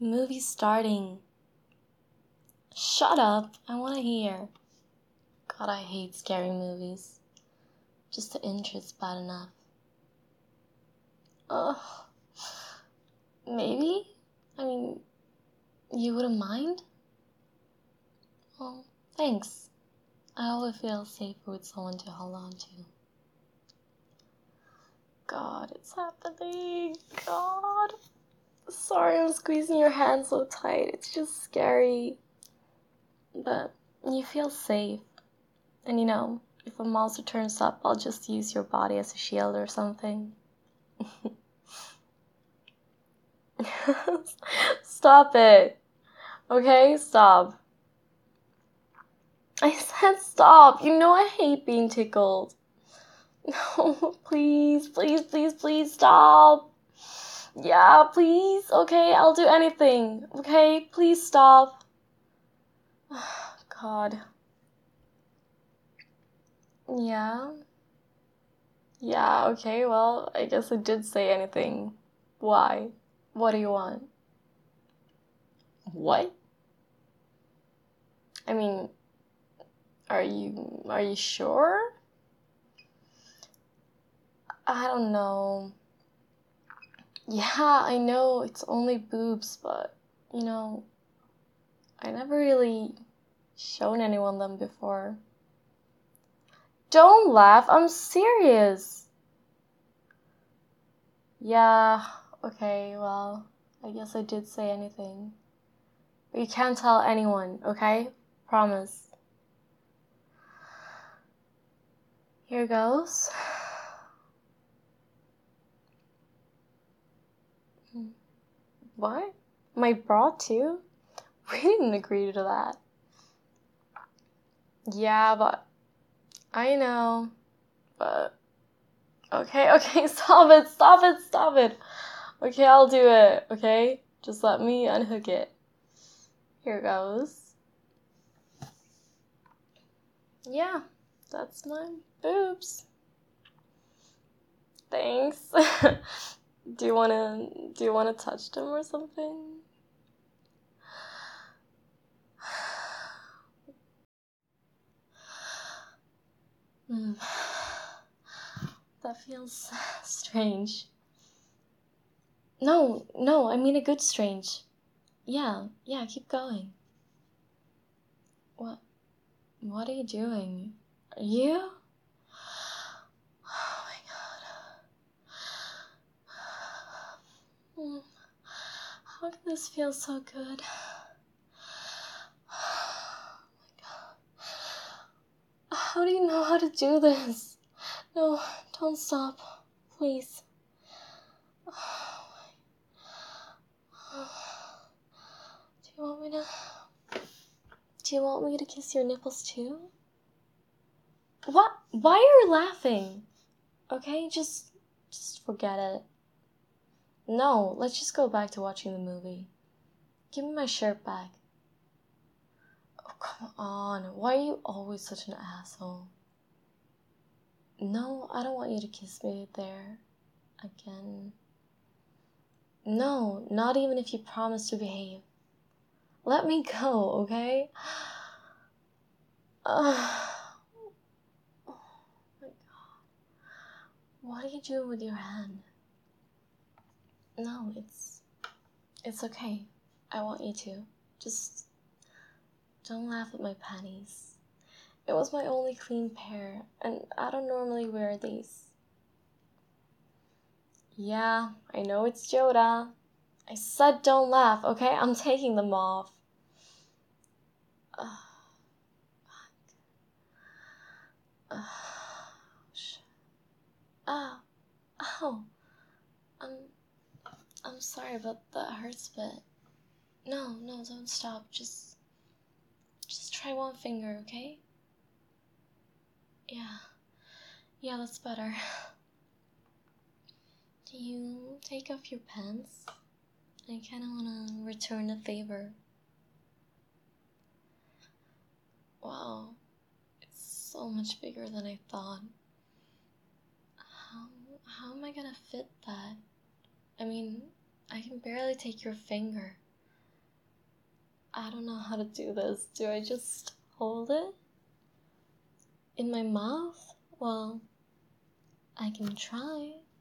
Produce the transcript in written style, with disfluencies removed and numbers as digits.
movie's starting. Shut up, I want to hear. God, I hate scary movies. Just the intro's bad enough. Ugh. Maybe? I mean, you wouldn't mind? Well, thanks. I always feel safer with someone to hold on to. God, it's happening. God. Sorry I'm squeezing your hand so tight. It's just scary. But you feel safe. And you know, if a monster turns up, I'll just use your body as a shield or something. Stop it. Okay, stop. I said stop. You know I hate being tickled. No, please, please, please, please stop. Yeah, please. Okay, I'll do anything. Okay, please stop. God. Yeah. Yeah, okay, well, I guess I did say anything. Why? What do you want? What? I mean, are you sure? I don't know. Yeah, I know it's only boobs, but, you know, I never really shown anyone them before. Don't laugh, I'm serious. Yeah, okay, well, I guess I did say anything. But you can't tell anyone, okay? Promise. Here goes. What? My bra too? We didn't agree to that. Yeah, but I know. But okay, stop it. Okay, I'll do it, okay? Just let me unhook it. Here goes. Yeah, that's my boobs. Thanks. Do you wanna touch them or something? That feels strange. No, I mean a good strange. Yeah, keep going. What are you doing? Are you? Oh my god. How can this feel so good? Oh my god. How do you know how to do this? No, don't stop. Please. Do you want me to kiss your nipples too? What? Why are you laughing? Okay, just forget it. No, let's just go back to watching the movie. Give me my shirt back. Oh, come on. Why are you always such an asshole? No, I don't want you to kiss me there again. No, not even if you promise to behave. Let me go, okay? Oh my god. What are you doing with your hand? No, it's okay. I want you to. Just don't laugh at my panties. It was my only clean pair, and I don't normally wear these. Yeah, I know it's Joda. I said don't laugh, okay? I'm taking them off. Ow. I'm sorry, but that hurts a bit. No, don't stop. Just try one finger, okay? Yeah, that's better. Do you take off your pants? I kinda wanna return the favor. Wow, it's so much bigger than I thought. How am I gonna fit that? I mean, I can barely take your finger. I don't know how to do this. Do I just hold it in my mouth? Well, I can try.